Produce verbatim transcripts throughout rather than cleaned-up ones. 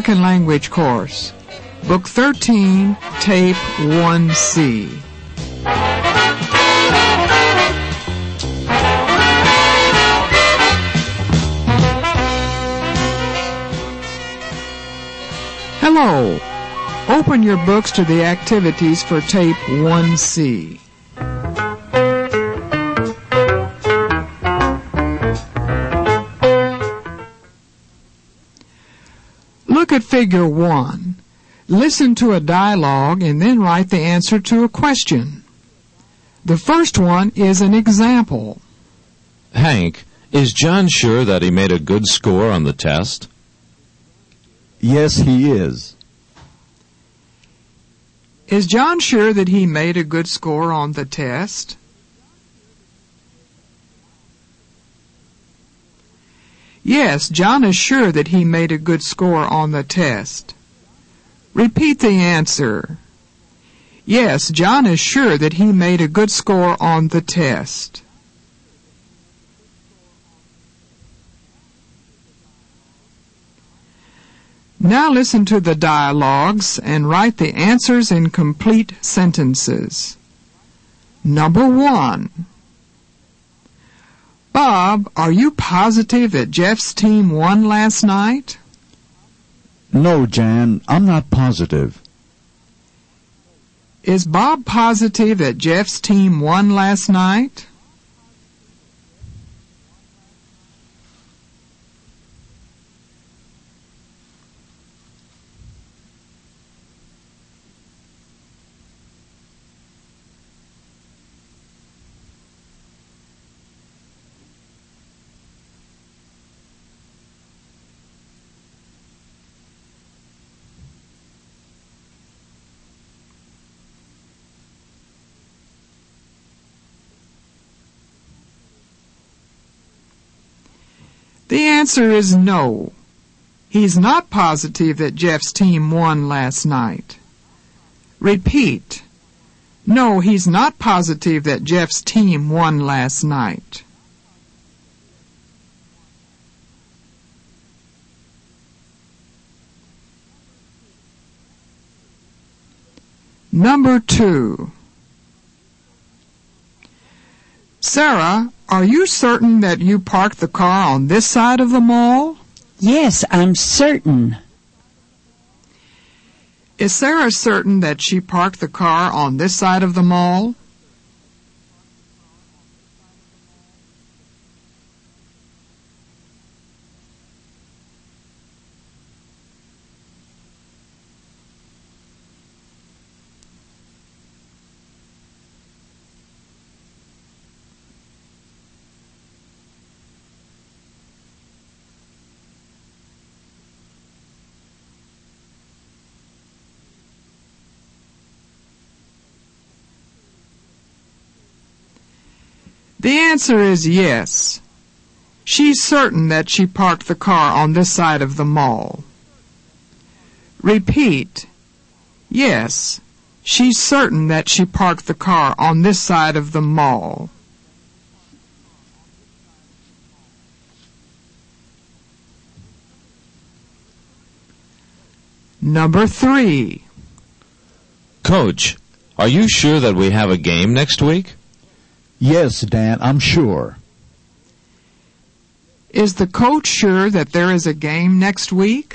Second Language Course, Book thirteen, Tape one C. Hello. Open your books to the activities for Tape one C. Look at Figure one. Listen to a dialogue and then write the answer to a question. The first one is an example. Hank, is John sure that he made a good score on the test? Yes, he is. Is John sure that he made a good score on the test? Yes, John is sure that he made a good score on the test. Repeat the answer. Yes, John is sure that he made a good score on the test. Now listen to the dialogues and write the answers in complete sentences. Number one. Bob, are you positive that Jeff's team won last night? No, Jan, I'm not positive. Is Bob positive that Jeff's team won last night? The answer is no. He's not positive that Jeff's team won last night. Repeat. No, he's not positive that Jeff's team won last night. Number two. Sarah, are you certain that you parked the car on this side of the mall? Yes, I'm certain. Is Sarah certain that she parked the car on this side of the mall? The answer is yes. She's certain that she parked the car on this side of the mall. Repeat. Yes, she's certain that she parked the car on this side of the mall. Number three. Coach, are you sure that we have a game next week? Yes, Dan, I'm sure. Is the coach sure that there is a game next week?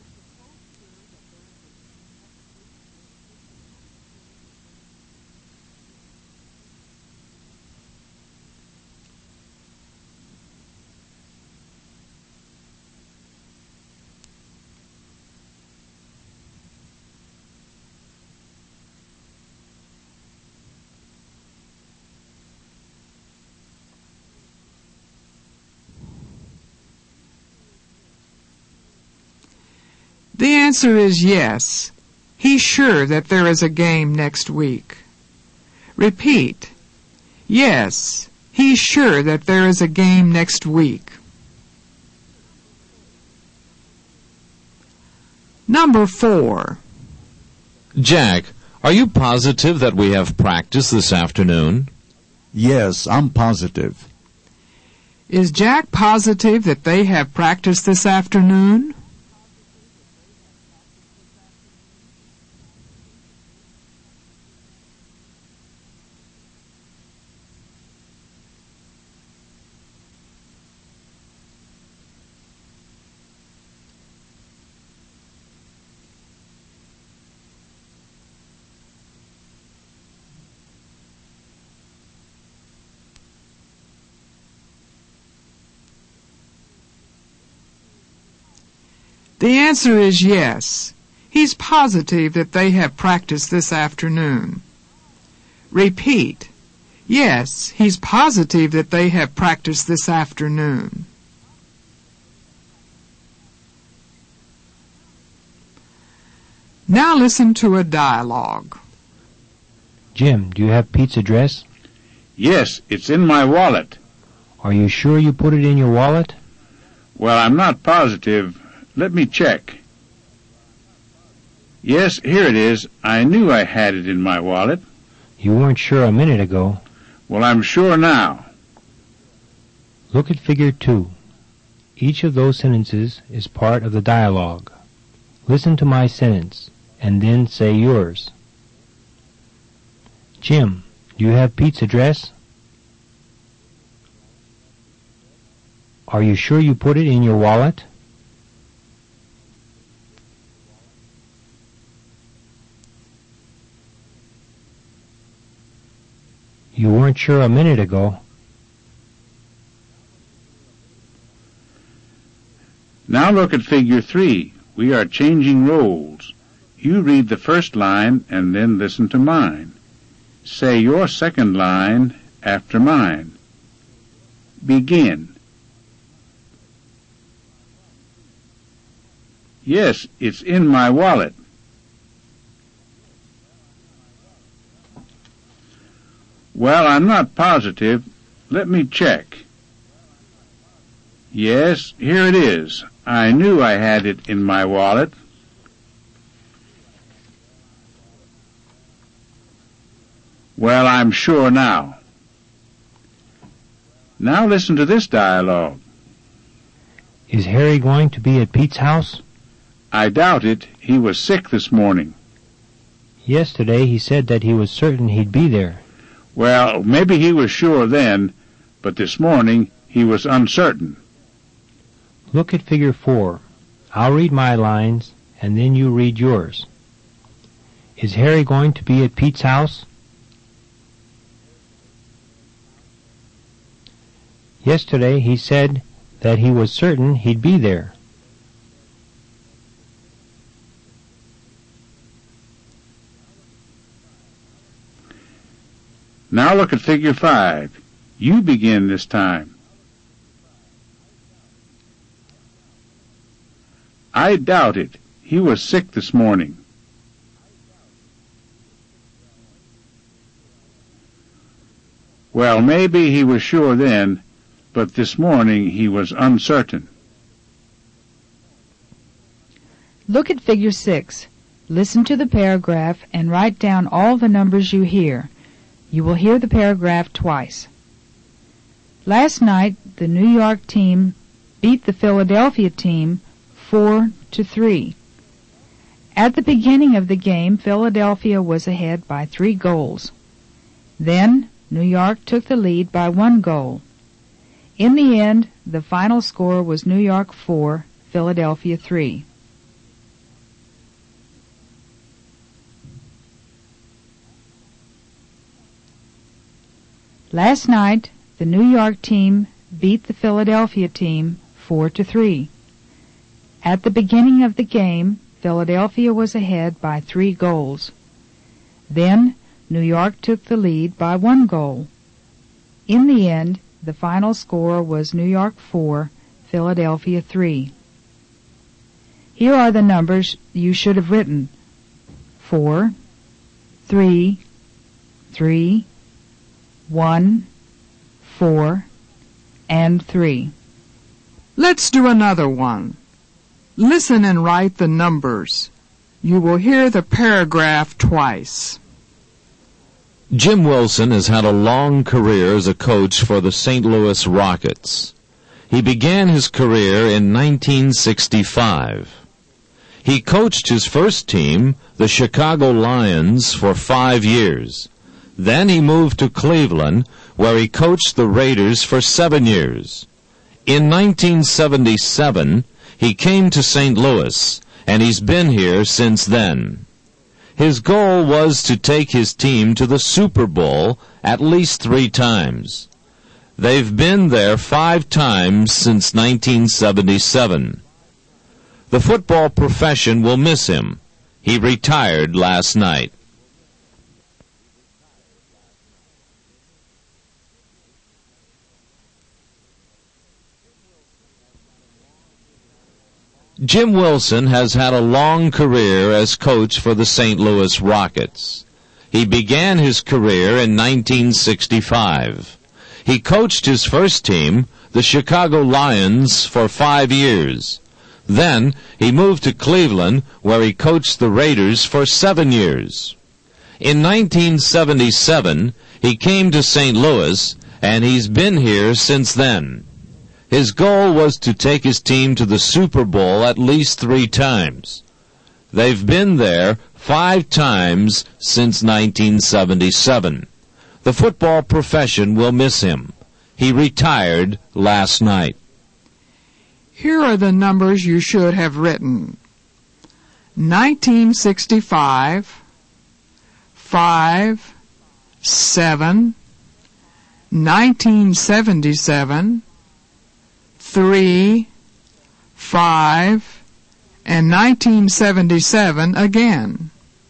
The answer is yes. He's sure that there is a game next week. Repeat. Yes, he's sure that there is a game next week. Number four. Jack, are you positive that we have practice this afternoon? Yes, I'm positive. Is Jack positive that they have practice this afternoon? The answer is yes. He's positive that they have practiced this afternoon. Repeat. Yes, he's positive that they have practiced this afternoon. Now listen to a dialogue. Jim, do you have Pete's address? Yes, it's in my wallet. Are you sure you put it in your wallet? Well, I'm not positive. Let me check. Yes, here it is. I knew I had it in my wallet. You weren't sure a minute ago. Well, I'm sure now. Look at figure two. Each of those sentences is part of the dialogue. Listen to my sentence, and then say yours. Jim, do you have Pete's address? Are you sure you put it in your wallet? You weren't sure a minute ago. Now look at figure three. We are changing roles. You read the first line and then listen to mine. Say your second line after mine. Begin. Yes, it's in my wallet. Well, I'm not positive. Let me check. Yes, here it is. I knew I had it in my wallet. Well, I'm sure now. Now listen to this dialogue. Is Harry going to be at Pete's house? I doubt it. He was sick this morning. Yesterday he said that he was certain he'd be there. Well, maybe he was sure then, but this morning he was uncertain. Look at figure four. I'll read my lines, and then you read yours. Is Harry going to be at Pete's house? Yesterday he said that he was certain he'd be there. Now look at figure five. You begin this time. I doubt it. He was sick this morning. Well, maybe he was sure then, but this morning he was uncertain. Look at figure six. Listen to the paragraph and write down all the numbers you hear. You will hear the paragraph twice. Last night, the New York team beat the Philadelphia team four to three. At the beginning of the game, Philadelphia was ahead by three goals. Then, New York took the lead by one goal. In the end, the final score was New York four, Philadelphia three. Last night, the New York team beat the Philadelphia team four to three. At the beginning of the game, Philadelphia was ahead by three goals. Then, New York took the lead by one goal. In the end, the final score was New York four, Philadelphia three. Here are the numbers you should have written. four, three, three, one, four, and three. Let's do another one. Listen and write the numbers. You will hear the paragraph twice. Jim Wilson has had a long career as a coach for the Saint Louis Rockets. He began his career in nineteen sixty-five. He coached his first team, the Chicago Lions, for five years. Then he moved to Cleveland, where he coached the Raiders for seven years. In nineteen seventy-seven, he came to Saint Louis, and he's been here since then. His goal was to take his team to the Super Bowl at least three times. They've been there five times since nineteen seventy-seven. The football profession will miss him. He retired last night. Jim Wilson has had a long career as coach for the Saint Louis Rockets. He began his career in nineteen sixty-five. He coached his first team, the Chicago Lions, for five years. Then he moved to Cleveland, where he coached the Raiders for seven years. In nineteen seventy-seven, he came to Saint Louis, and he's been here since then. His goal was to take his team to the Super Bowl at least three times. They've been there five times since nineteen seventy-seven. The football profession will miss him. He retired last night. Here are the numbers you should have written. nineteen sixty-five, five, seven, nineteen seventy-seven, three, five, and nineteen seventy-seven again.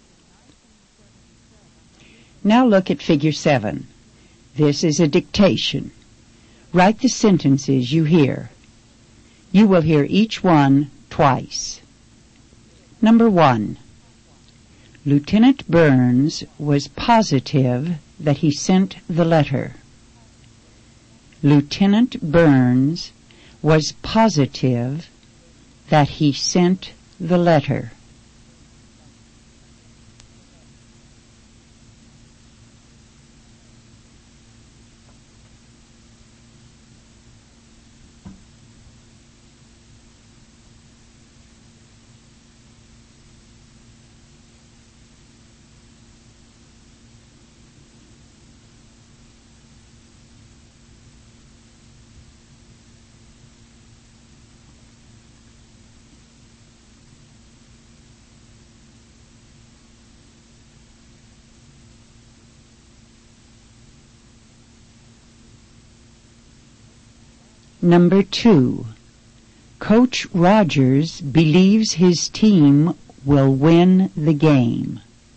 Now look at figure seven. This is a dictation. Write the sentences you hear. You will hear each one twice. Number one. Lieutenant Burns was positive that he sent the letter. Lieutenant Burns was positive that he sent the letter. Number two. Coach Rogers believes his team will win the game.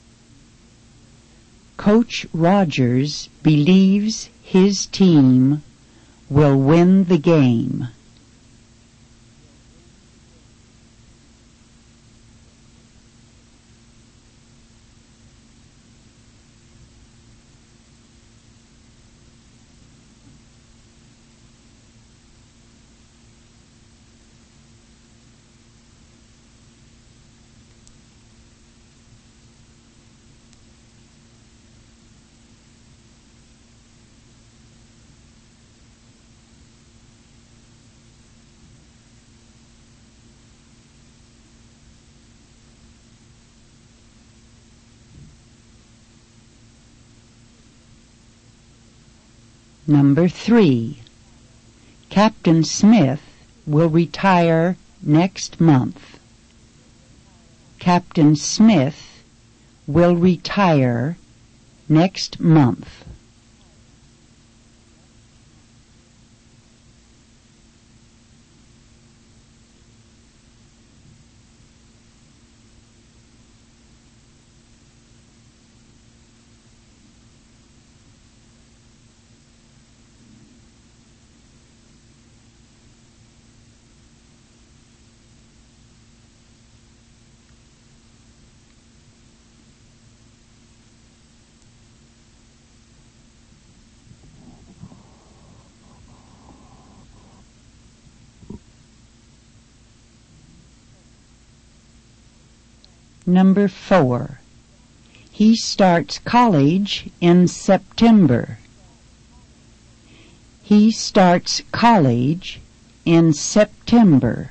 Coach Rogers believes his team will win the game. Number three. Captain Smith will retire next month. Captain Smith will retire next month. Number four. He starts college in September. He starts college in September.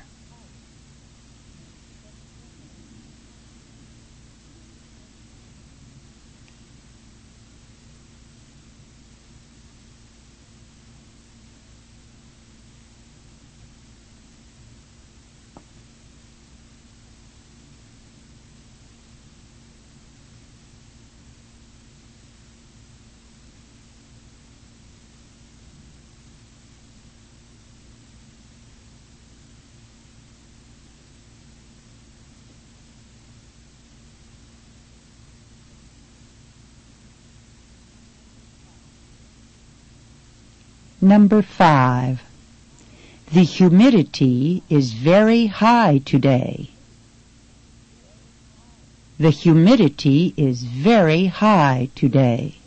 Number five. The humidity is very high today. The humidity is very high today.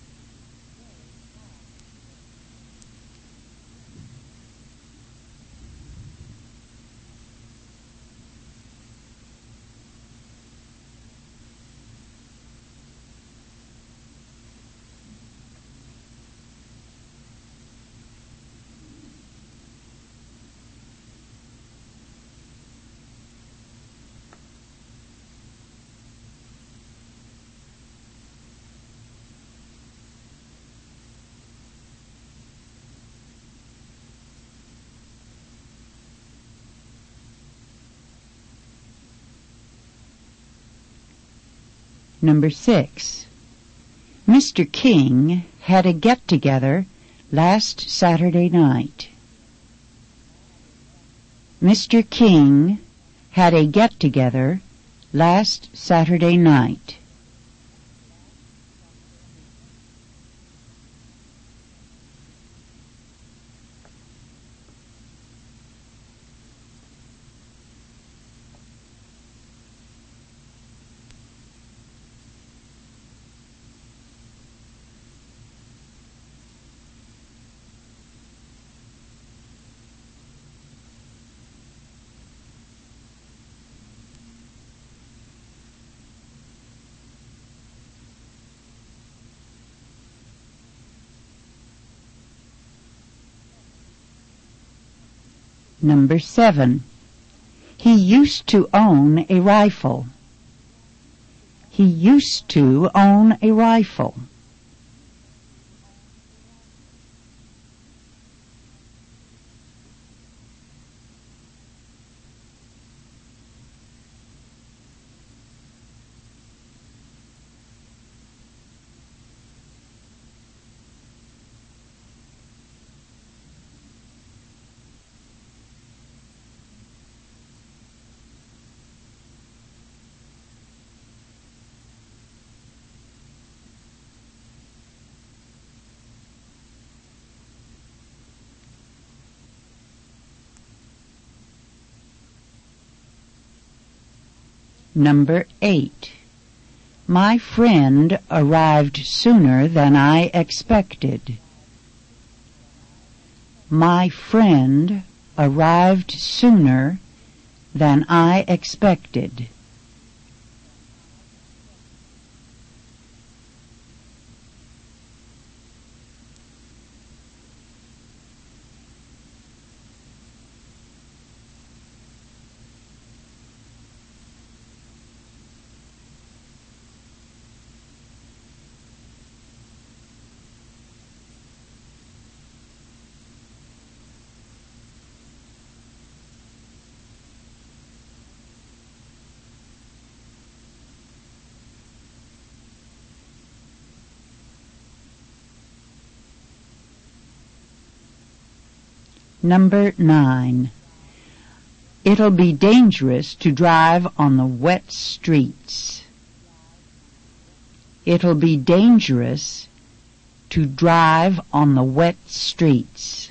Number six. Mister King had a get-together last Saturday night. Mister King had a get-together last Saturday night. Number seven. He used to own a rifle. He used to own a rifle. Number eight. My friend arrived sooner than I expected. My friend arrived sooner than I expected. Number nine. It'll be dangerous to drive on the wet streets. It'll be dangerous to drive on the wet streets.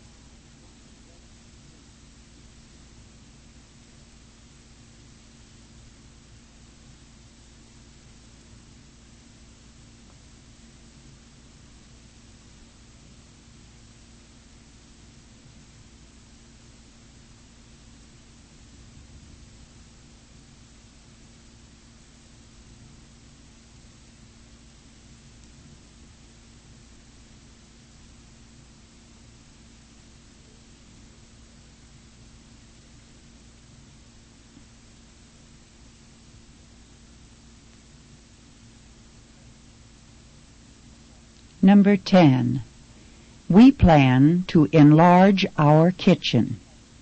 Number ten. We plan to enlarge our kitchen.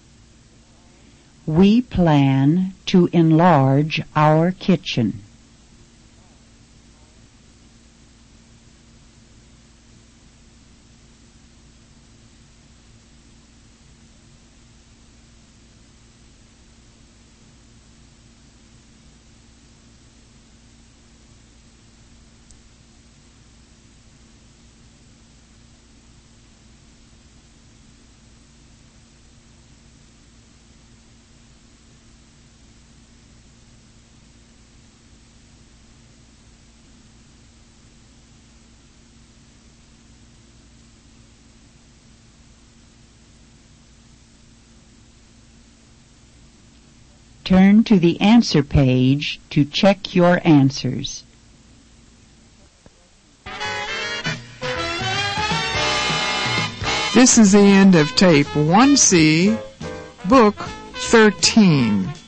We plan to enlarge our kitchen. Turn to the answer page to check your answers. This is the end of tape one C, book thirteen.